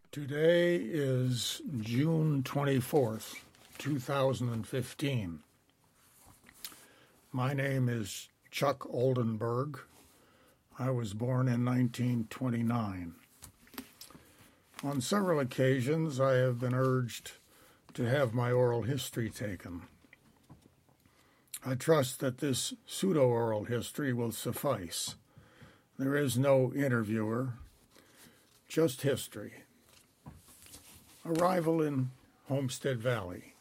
Today is June 24th, 2015. My name is Chuck Oldenburg. I was born in 1929. On several occasions, I have been urged to have my oral history taken. I trust that this pseudo-oral history will suffice. There is no interviewer, just history. Arrival in Homestead Valley.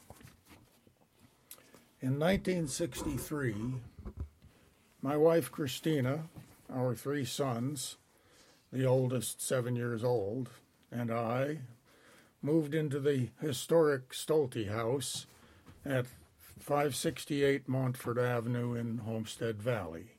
In 1963, my wife Christina, our three sons, the oldest 7 years old, and I moved into the historic Stolte House at 568 Montfort Avenue in Homestead Valley.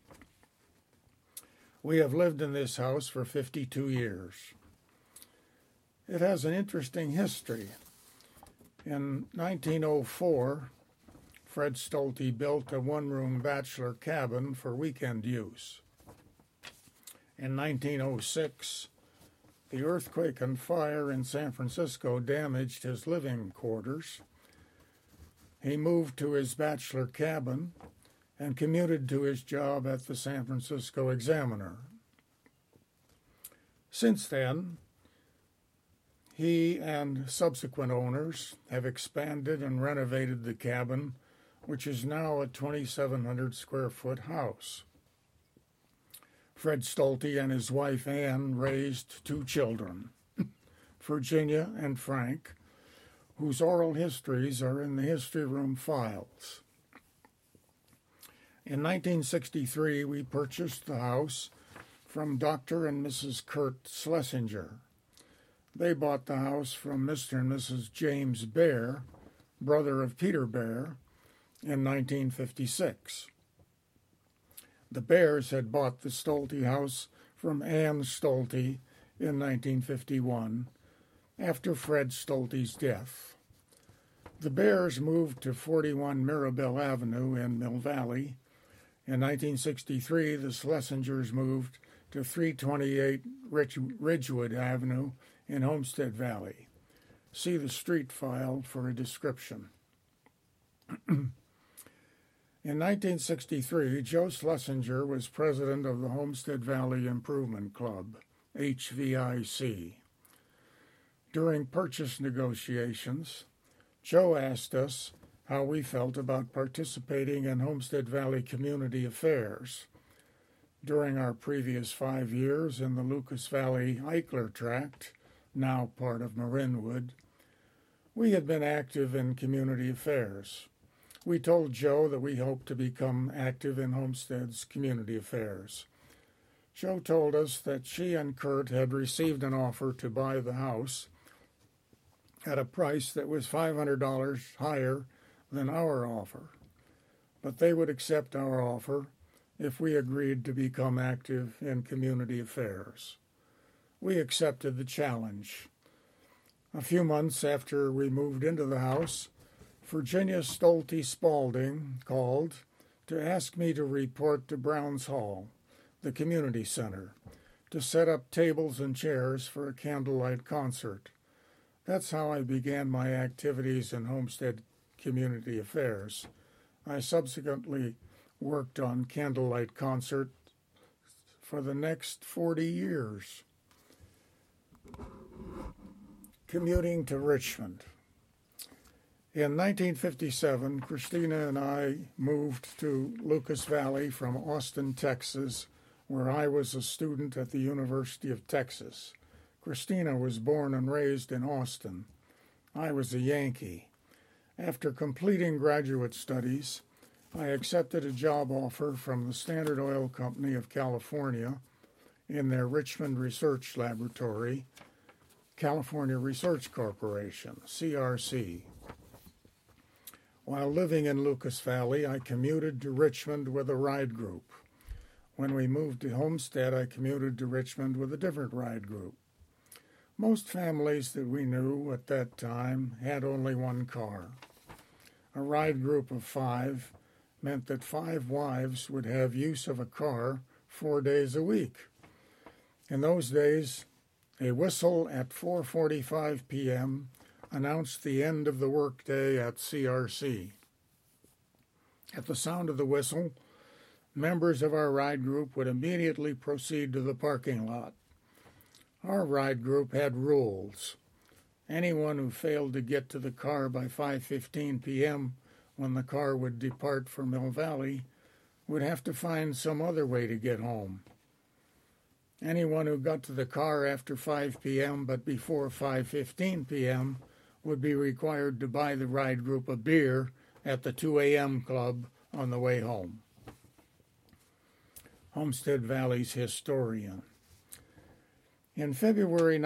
We have lived in this house for 52 years. It has an interesting history. In 1904, Fred Stolte built a one-room bachelor cabin for weekend use. In 1906, the earthquake and fire in San Francisco damaged his living quarters. He moved to his bachelor cabin and commuted to his job at the San Francisco Examiner. Since then, he and subsequent owners have expanded and renovated the cabin, which is now a 2,700 square foot house. Fred Stolte and his wife Ann raised two children, Virginia and Frank, whose oral histories are in the History Room files. In 1963, we purchased the house from Dr. and Mrs. Kurt Schlesinger. They bought the house from Mr. and Mrs. James Bear, brother of Peter Bear, in 1956. The Bears had bought the Stolte house from Ann Stolte in 1951, after Fred Stolte's death. The Bears moved to 41 Mirabel Avenue in Mill Valley. In 1963, the Schlesingers moved to 328 Ridgewood Avenue in Homestead Valley. See the street file for a description. In 1963, Joe Schlesinger was president of the Homestead Valley Improvement Club, HVIC. During purchase negotiations, Joe asked us how we felt about participating in Homestead Valley community affairs. During our previous 5 years in the Lucas Valley Eichler Tract, now part of Marinwood, we had been active in community affairs. We told Joe that we hoped to become active in Homestead's community affairs. Joe told us that she and Kurt had received an offer to buy the house at a price that was $500 higher than our offer, but they would accept our offer if we agreed to become active in community affairs. We accepted the challenge. A few months after we moved into the house, Virginia Stolte Spaulding called to ask me to report to Browns Hall, the community center, to set up tables and chairs for a candlelight concert. That's how I began my activities in Homestead Community Affairs. I subsequently worked on candlelight concerts for the next 40 years. Commuting to Richmond. In 1957, Christina and I moved to Lucas Valley from Austin, Texas, where I was a student at the University of Texas. Christina was born and raised in Austin. I was a Yankee. After completing graduate studies, I accepted a job offer from the Standard Oil Company of California in their Richmond Research Laboratory, California Research Corporation, CRC. While living in Lucas Valley, I commuted to Richmond with a ride group. When we moved to Homestead, I commuted to Richmond with a different ride group. Most families that we knew at that time had only one car. A ride group of 5 meant that 5 wives would have use of a car 4 days a week. In those days, A whistle at 4:45 p.m. announced the end of the workday at CRC. At the sound of the whistle, members of our ride group would immediately proceed to the parking lot. Our ride group had rules. Anyone who failed to get to the car by 5:15 p.m., when the car would depart for Mill Valley, would have to find some other way to get home. Anyone who got to the car after 5 p.m. but before 5:15 p.m. would be required to buy the ride group a beer at the 2 a.m. club on the way home. Homestead Valley's historian. In February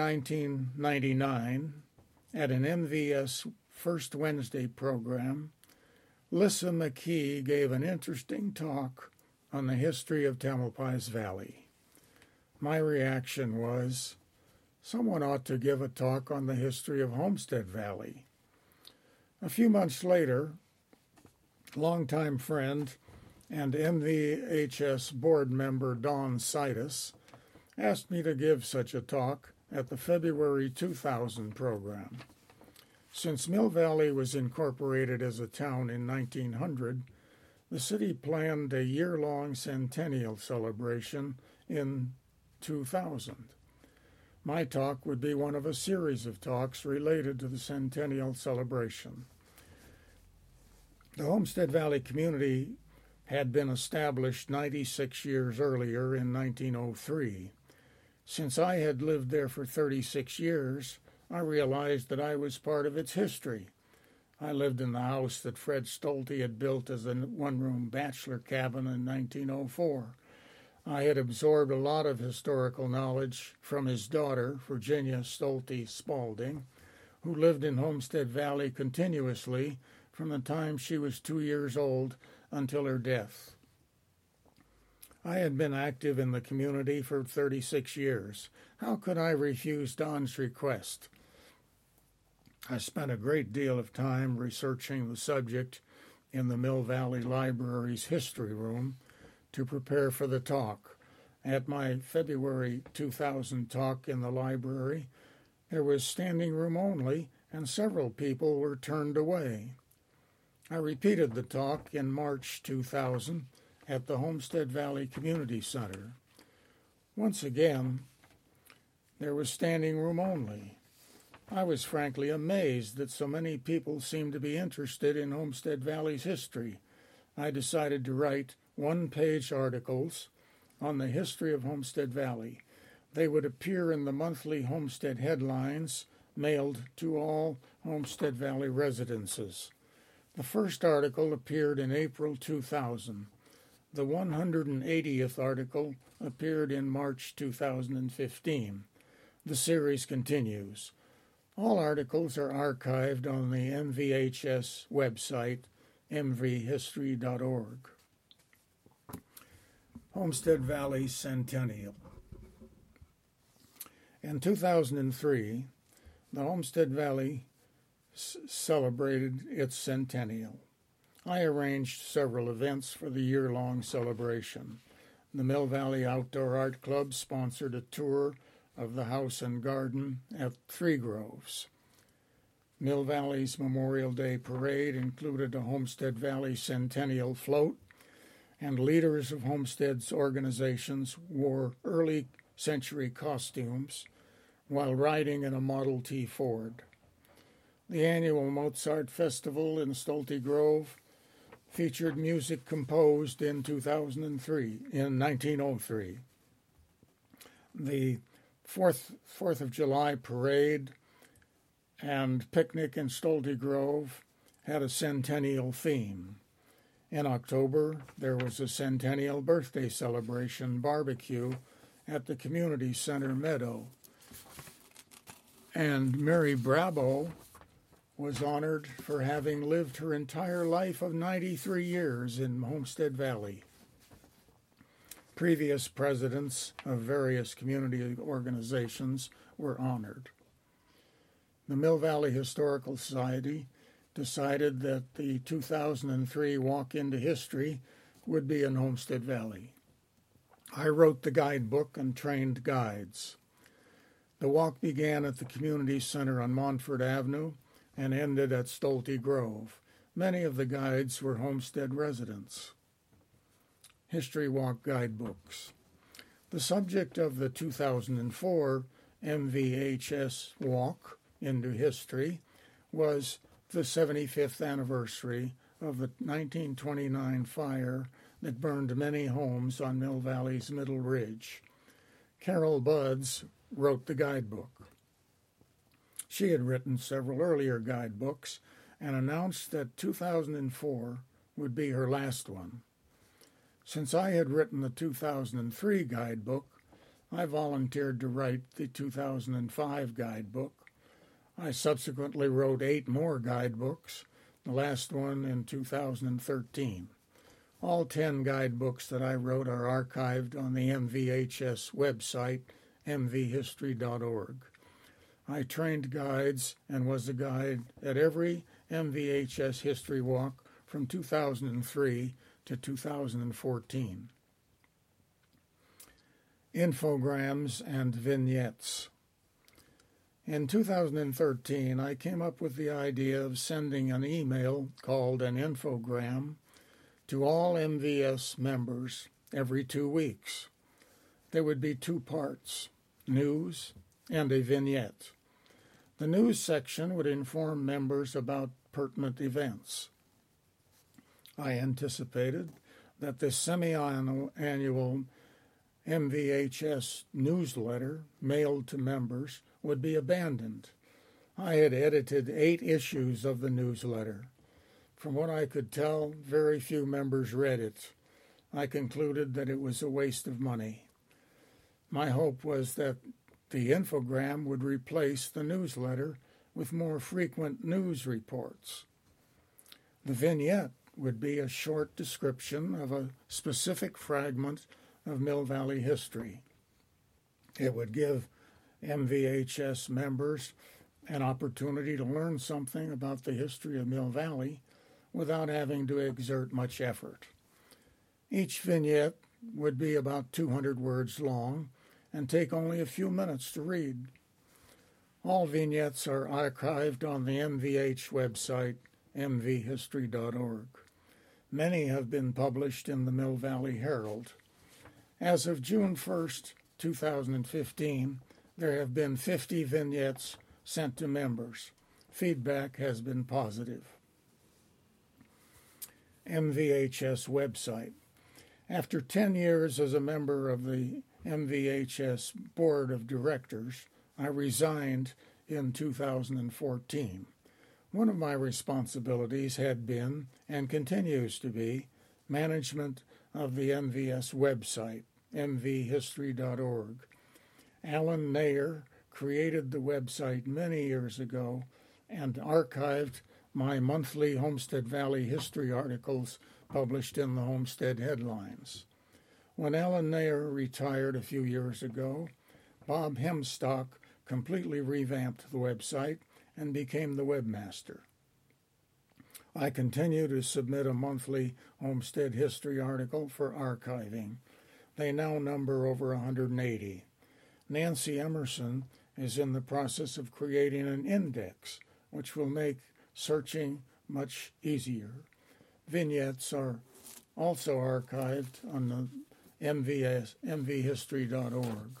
1999, at an MVS First Wednesday program, Lissa McKee gave an interesting talk on the history of Tamalpais Valley. My reaction was, someone ought to give a talk on the history of Homestead Valley. A few months later, longtime friend and MVHS board member Don Citus asked me to give such a talk at the February 2000 program. Since Mill Valley was incorporated as a town in 1900, the city planned a year-long centennial celebration in 2000. My talk would be one of a series of talks related to the centennial celebration. The Homestead Valley community had been established 96 years earlier in 1903. Since I had lived there for 36 years, I realized that I was part of its history. I lived in the house that Fred Stolte had built as a one-room bachelor cabin in 1904. I had absorbed a lot of historical knowledge from his daughter, Virginia Stolte Spaulding, who lived in Homestead Valley continuously from the time she was 2 years old until her death. I had been active in the community for 36 years. How could I refuse Don's request? I spent a great deal of time researching the subject in the Mill Valley Library's history room to prepare for the talk. At my February 2000 talk in the library, there was standing room only, and several people were turned away. I repeated the talk in March 2000 at the Homestead Valley Community Center. Once again, there was standing room only. I was frankly amazed that so many people seemed to be interested in Homestead Valley's history. I decided to write one-page articles on the history of Homestead Valley. They would appear in the monthly Homestead headlines mailed to all Homestead Valley residences. The first article appeared in April 2000. The 180th article appeared in March 2015. The series continues. All articles are archived on the MVHS website, mvhistory.org. Homestead Valley Centennial. In 2003, the Homestead Valley celebrated its centennial. I arranged several events for the year-long celebration. The Mill Valley Outdoor Art Club sponsored a tour of the house and garden at Three Groves. Mill Valley's Memorial Day Parade included a Homestead Valley Centennial float, and leaders of Homestead's organizations wore early century costumes while riding in a Model T Ford. The annual Mozart Festival in Stolte Grove featured music composed in 1903. The 4th of July parade and picnic in Stolte Grove had a centennial theme. In October, there was a centennial birthday celebration barbecue at the community center meadow. And Mary Brabo was honored for having lived her entire life of 93 years in Homestead Valley. Previous presidents of various community organizations were honored. The Mill Valley Historical Society decided that the 2003 Walk into History would be in Homestead Valley. I wrote the guidebook and trained guides. The walk began at the community center on Montfort Avenue and ended at Stolte Grove. Many of the guides were homestead residents. History Walk Guidebooks. The subject of the 2004 MVHS Walk into History was the 75th anniversary of the 1929 fire that burned many homes on Mill Valley's Middle Ridge. Carol Buds wrote the guidebook. She had written several earlier guidebooks and announced that 2004 would be her last one. Since I had written the 2003 guidebook, I volunteered to write the 2005 guidebook. I subsequently wrote 8 more guidebooks, the last one in 2013. All 10 guidebooks that I wrote are archived on the MVHS website, mvhistory.org. I trained guides and was a guide at every MVHS history walk from 2003 to 2014. Infograms and vignettes. In 2013, I came up with the idea of sending an email called an infogram to all MVS members every 2 weeks. There would be 2 parts, news and a vignette. The news section would inform members about pertinent events. I anticipated that the semi-annual MVHS newsletter mailed to members would be abandoned. I had edited 8 issues of the newsletter. From what I could tell, very few members read it. I concluded that it was a waste of money. My hope was that the infogram would replace the newsletter with more frequent news reports. The vignette would be a short description of a specific fragment of Mill Valley history. It would give MVHS members an opportunity to learn something about the history of Mill Valley without having to exert much effort. Each vignette would be about 200 words long and take only a few minutes to read. All vignettes are archived on the MVH website, mvhistory.org. Many have been published in the Mill Valley Herald. As of June 1st, 2015, there have been 50 vignettes sent to members. Feedback has been positive. MVHS website. After 10 years as a member of the MVHS Board of Directors, I resigned in 2014. One of my responsibilities had been, and continues to be, management of the MVS website, mvhistory.org. Alan Nair created the website many years ago and archived my monthly Homestead Valley history articles published in the Homestead Headlines. When Alan Nair retired a few years ago, Bob Hemstock completely revamped the website and became the webmaster. I continue to submit a monthly Homestead history article for archiving. They now number over 180. Nancy Emerson is in the process of creating an index, which will make searching much easier. Vignettes are also archived on the mvhistory.org.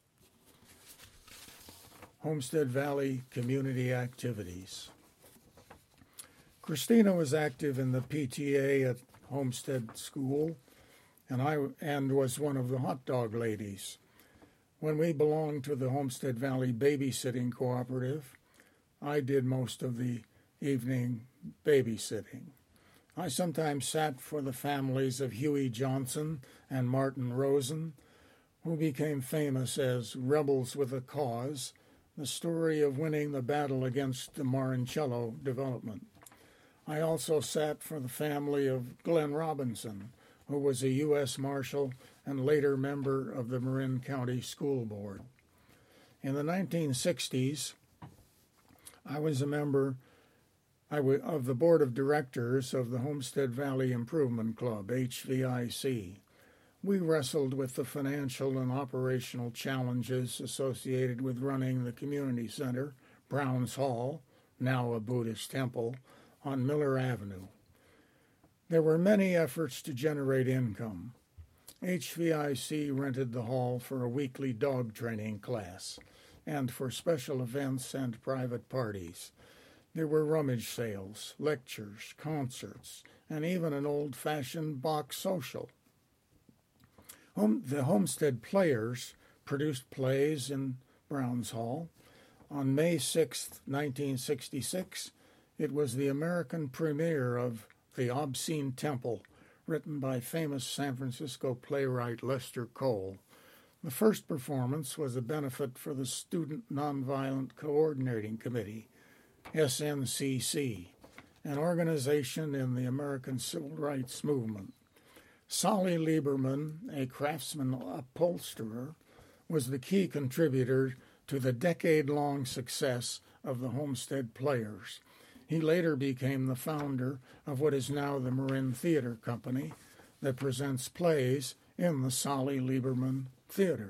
Homestead Valley community activities. Christina was active in the PTA at Homestead School, and was one of the hot dog ladies. When we belonged to the Homestead Valley Babysitting Cooperative, I did most of the evening babysitting. I sometimes sat for the families of Huey Johnson and Martin Rosen, who became famous as Rebels with a Cause, the story of winning the battle against the Marancello development. I also sat for the family of Glenn Robinson, who was a U.S. Marshal and later member of the Marin County School Board. In the 1960s, I was a member of the Board of Directors of the Homestead Valley Improvement Club, HVIC. we wrestled with the financial and operational challenges associated with running the community center, Browns Hall, now a Buddhist temple, on Miller Avenue. There were many efforts to generate income. HVIC rented the hall for a weekly dog training class and for special events and private parties. There were rummage sales, lectures, concerts, and even an old-fashioned box social. The Homestead Players produced plays in Browns Hall. On May 6, 1966, it was the American premiere of The Obscene Temple, written by famous San Francisco playwright Lester Cole. The first performance was a benefit for the Student Nonviolent Coordinating Committee, SNCC, an organization in the American Civil Rights Movement. Solly Lieberman, a craftsman upholsterer, was the key contributor to the decade-long success of the Homestead Players. He later became the founder of what is now the Marin Theater Company that presents plays in the Solly Lieberman Theater.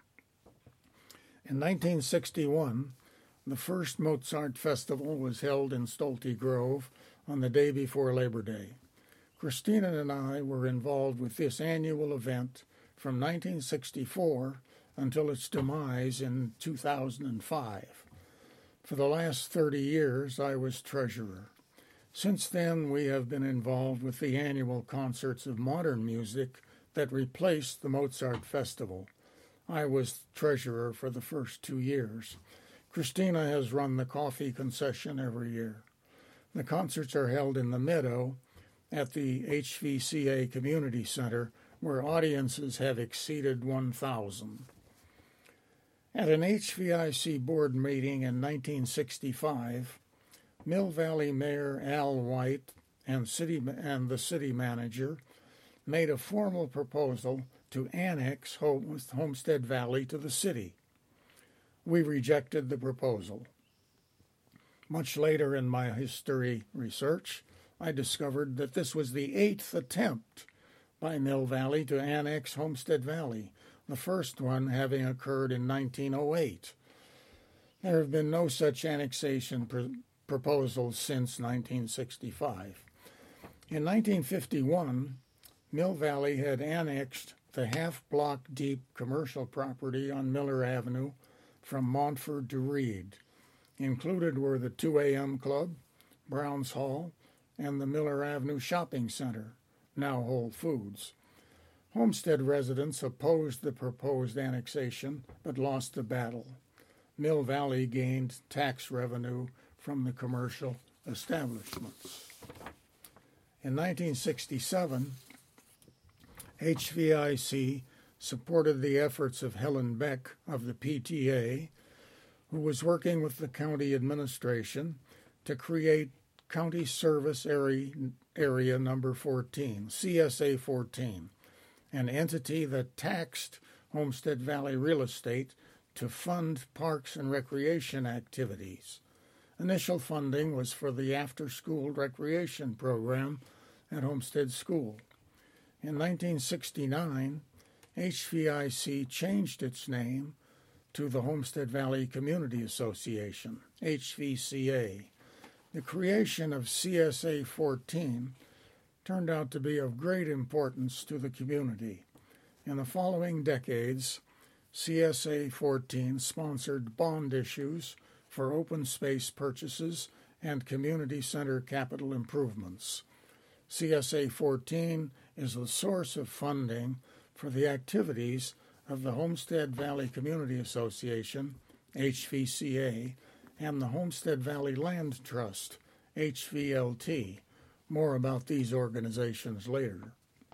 In 1961, the first Mozart Festival was held in Stolte Grove on the day before Labor Day. Christina and I were involved with this annual event from 1964 until its demise in 2005. For the last 30 years, I was treasurer. Since then, we have been involved with the annual concerts of modern music that replaced the Mozart Festival. I was treasurer for the first 2 years. Christina has run the coffee concession every year. The concerts are held in the Meadow at the HVCA Community Center, where audiences have exceeded 1,000. At an HVIC board meeting in 1965, Mill Valley Mayor Al White and the city manager made a formal proposal to annex Homestead Valley to the city. We rejected the proposal. Much later in my history research, I discovered that this was the 8th attempt by Mill Valley to annex Homestead Valley, the first one having occurred in 1908. There have been no such annexation proposals since 1965. In 1951, Mill Valley had annexed the half-block deep commercial property on Miller Avenue from Montford to Reed. Included were the 2 a.m. Club, Browns Hall, and the Miller Avenue Shopping Center, now Whole Foods. Homestead residents opposed the proposed annexation but lost the battle. Mill Valley gained tax revenue from the commercial establishments. In 1967, HVIC supported the efforts of Helen Beck of the PTA, who was working with the county administration to create County Service Area Number 14, CSA 14, an entity that taxed Homestead Valley real estate to fund parks and recreation activities. Initial funding was for the after-school recreation program at Homestead School. In 1969, HVIC changed its name to the Homestead Valley Community Association, HVCA. The creation of CSA 14 turned out to be of great importance to the community. In the following decades, CSA 14 sponsored bond issues for open space purchases and community center capital improvements. CSA 14 is the source of funding for the activities of the Homestead Valley Community Association, HVCA, and the Homestead Valley Land Trust, HVLT. More about these organizations later.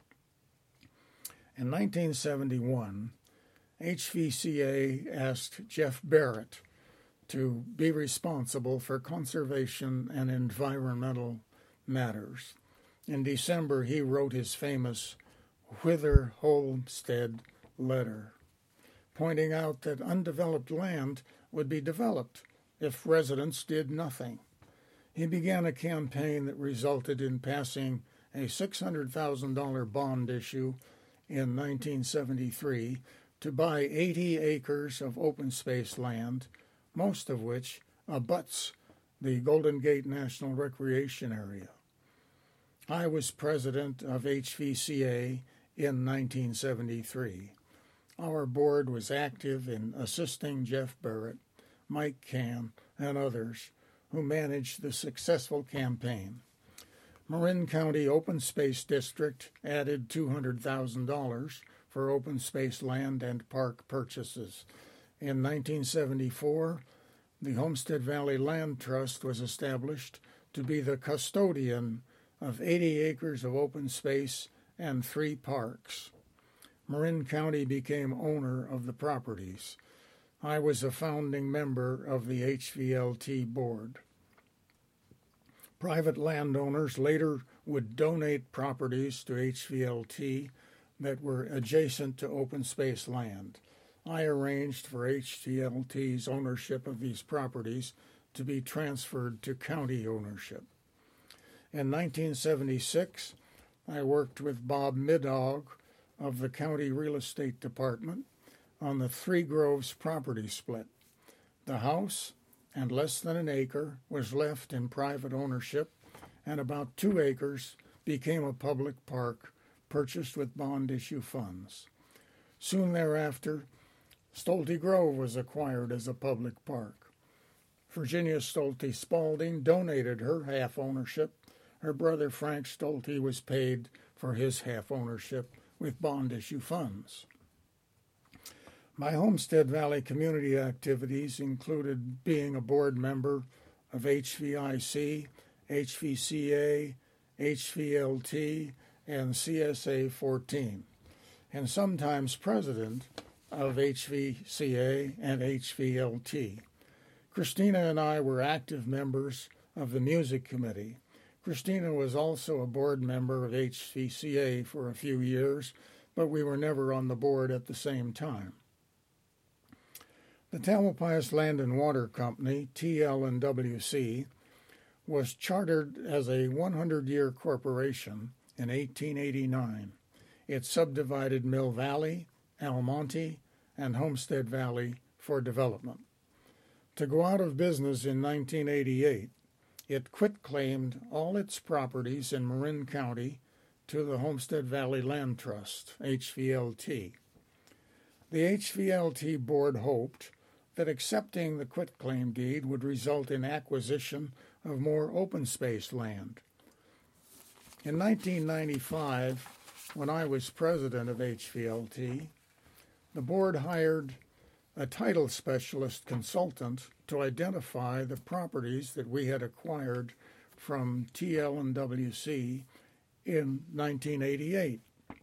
In 1971, HVCA asked Jeff Barrett to be responsible for conservation and environmental matters. In December, he wrote his famous Whither Homestead letter, pointing out that undeveloped land would be developed if residents did nothing. He began a campaign that resulted in passing a $600,000 bond issue in 1973 to buy 80 acres of open space land, most of which abuts the Golden Gate National Recreation Area. I was president of HVCA in 1973. Our board was active in assisting Jeff Barrett, Mike Cann, and others who managed the successful campaign. Marin County Open Space District added $200,000 for open space land and park purchases. In 1974, the Homestead Valley Land Trust was established to be the custodian of 80 acres of open space and 3 parks. Marin County became owner of the properties. I was a founding member of the HVLT board. Private landowners later would donate properties to HVLT that were adjacent to open space land. I arranged for HVLT's ownership of these properties to be transferred to county ownership. In 1976, I worked with Bob Midog of the County Real Estate Department on the Three Groves property split. The house and less than an acre was left in private ownership, and about 2 acres became a public park purchased with bond issue funds. Soon thereafter, Stolte Grove was acquired as a public park. Virginia Stolte Spalding donated her half ownership. Her brother Frank Stolte was paid for his half ownership with bond issue funds. My Homestead Valley community activities included being a board member of HVIC, HVCA, HVLT, and CSA 14, and sometimes president of HVCA and HVLT. Christina and I were active members of the Music Committee. Christina was also a board member of HVCA for a few years, but we were never on the board at the same time. The Tamalpais Land and Water Company, TL&WC, was chartered as a 100-year corporation in 1889. It subdivided Mill Valley, Almonte, and Homestead Valley for development. To go out of business in 1988, it quit-claimed all its properties in Marin County to the Homestead Valley Land Trust, HVLT. The HVLT board hoped that accepting the quitclaim deed would result in acquisition of more open space land. In 1995, when I was president of HVLT, the board hired a title specialist consultant to identify the properties that we had acquired from TL&WC in 1988.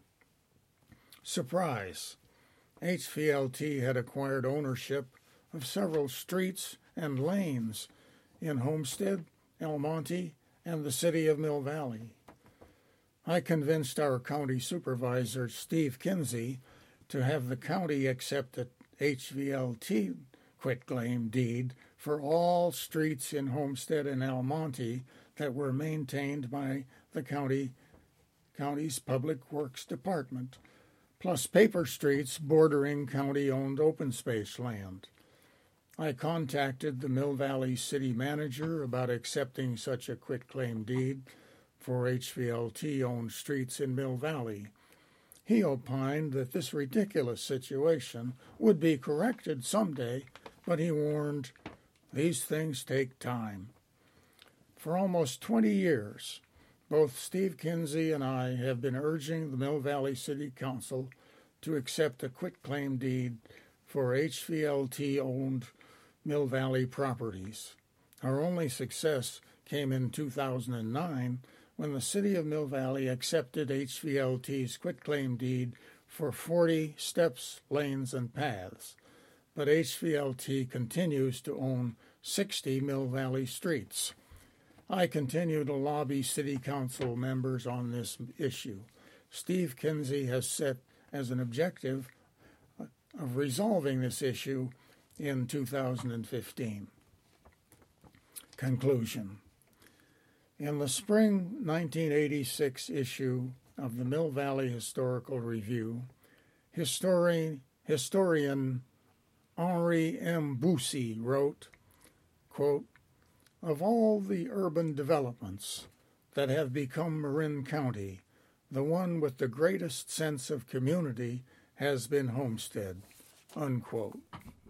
Surprise! HVLT had acquired ownership of several streets and lanes in Homestead, Almonte, and the city of Mill Valley. I convinced our county supervisor, Steve Kinsey, to have the county accept a HVLT quitclaim deed for all streets in Homestead and Almonte that were maintained by the county's Public Works Department, plus paper streets bordering county-owned open space land. I contacted the Mill Valley city manager about accepting such a quitclaim deed for HVLT-owned streets in Mill Valley. He opined that this ridiculous situation would be corrected someday, but he warned, these things take time. For almost 20 years, both Steve Kinsey and I have been urging the Mill Valley City Council to accept a quitclaim deed for HVLT-owned Mill Valley properties. Our only success came in 2009 when the city of Mill Valley accepted HVLT's quitclaim deed for 40 steps, lanes, and paths. But HVLT continues to own 60 Mill Valley streets. I continue to lobby city council members on this issue. Steve Kinsey has set as an objective of resolving this issue in 2015. Conclusion. In the spring 1986 issue of the Mill Valley Historical Review, historian Henri M. Boussy wrote, quote, "Of all the urban developments that have become Marin County, the one with the greatest sense of community has been Homestead," unquote.